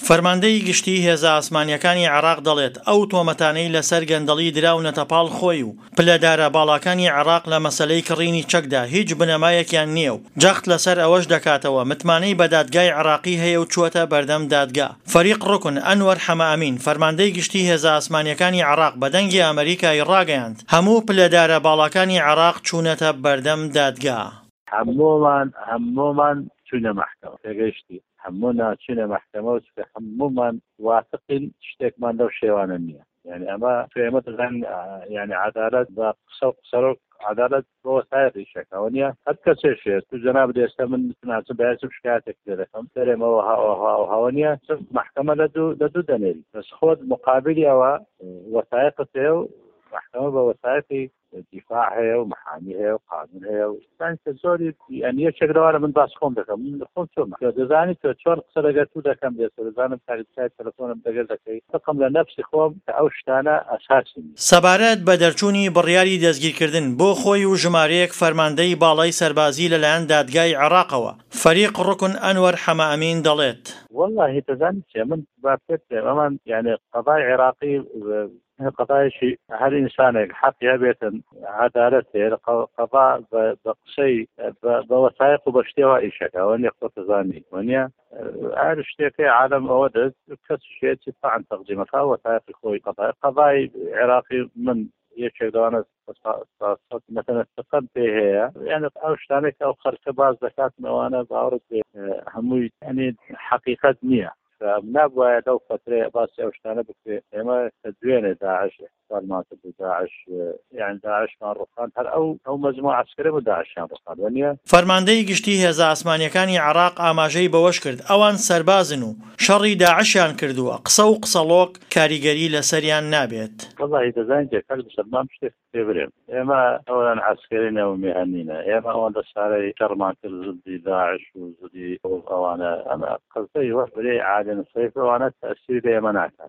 فەرماندەی گشتی هێزە ئاسمانیەکانی عێراق دەڵێت ئەو تۆمەتانەی لەسەر گەندەڵی دراونەتە پاڵ خۆی و پلەدارە باڵاکانی عێراق لە مەسەلەی کڕینی چەکدا هیچ بنەمایەکیان نییە و جەخت لەسەر ئەوەش دەکاتەوە متمانەی بە دادگای عێراقی هەیە و چووەتە بەردەم دادگا. فەریق ڕوکن ئەنوەر حەمەئەمین فەرماندەی گشتی هێزە ئاسمانیەکانی عێراق بە دەنگی ئەمریکای ڕاگەیاند هەموو پلەدارە باڵاکانی عێراق چوونەتە بەردەم دادگا. هەموومان چوونە مەحکەمە تێگەیشتی هەموو ناچوونە مەحکەمە و هەموومان واتقین شتێکمان لەو شێوانە نییە. يعني أما في مثلا يعني عدالة بقصر عدالة وسائل الشكاوى حتى شيء جناب ديستا من تناسب بياسب شكايتك لكم ترى ما وهاونيا محكمة لدو دليل بس خود مقابل أو وثائقته محكمة بوثائق دفاعها ومحاميها وقانونها يعني تزوري يعني يشكل وانا من باس خون دكم من خون شو ما جزاني تشور قصر جاتو دكم ديستا جزاني بتاعي تلفون بدقل دكي رقم لنفسي خوم أوشتانا أساسي سەبارەت بە دەرچوونی بڕیاری دەستگیرکردن بۆ خۆی و ژمارەیەک فەرماندەی باڵای سەربازی لەلایەن دادگای عێراقەوە فەریق ڕوکن ئەنوەر حەمەئەمین دەڵێت والله تزاني من بابت أمان يعني قضاء عراقي قضايا شيء هل إنسان حق يبيت عدالته قضاء بقصي بوثائق وبشتوى إيشك وأن يخطط زاني وأن أعرف شيء عالم أودد كسر شيء تدفع عن تقديمه وثائق خوي قضاء عراقي من يشك دوانا مثلا استقد به يعني أو شتانك أو خرج باز زكاة وانا بعرض هموي يعني حقيقة نية فنبغى لو فترة بس أوشتنا بكرة إما تدوين داعش ما تبي داعش يعني داعش مع الرخان هل أو مجموعة عسكرية وداعش مع الرخان ونيا فەرماندەی گشتی هێزە ئاسمانیەکانی عێراق ئاماژەی بەوەش کرد ئەوان سەربازن و شەڕی داعشیان کردووە قسە و قسەڵۆک کاریگەری لەسەریان نابێت. والله دەزانین جێکەل بسەلمان شتێک تێبرێن ئێمە ئەوان عسکرینە و میهنینە ئێمە ئەوان دەسارەی شەڕمان کرد زدی داعش و زدی ئەوانە ئەمە قسەی وەک برێ عادن سەیف ئەوانە تەسیری بە ئێمە ناکەن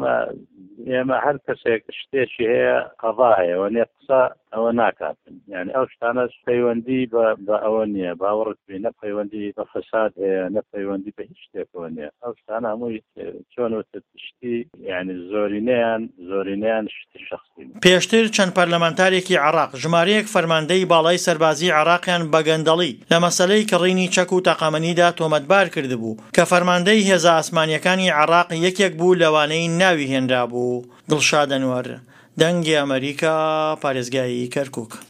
ئێمە هەر کەسێک شتێکی هەیە قەضایە و نێ قسە ئەوە ناکاتن يعني ئەو شتانە پەیوەندی بە ئەوە نییە باوەڕت بێ نە پەیوەندی بە فەساد هەیە نە پەیوەندی بە هیچ شتێکەوە نییە ئەو شتانە هەمووی چۆن وتت شتی يعني زۆرینەیان شتی شخصی. پێشتر چەند پەرلەمانتارێکی عێراق ژمارەیەک فەرماندەی باڵای سەربازی عێراقیان بە گەندەڵی لە مەسەلەی کڕینی چەک و تەقەمەنیدا تۆمەتبار کردبوو کە فەرماندەی هێزە ئاسمانیەکانی عێراق یەکێک بوو لەوانەی ناوی هێنرا بوو. دڵشاد ئەنوەر دەنگی ئەمریکا پارێزگای کەرکووک.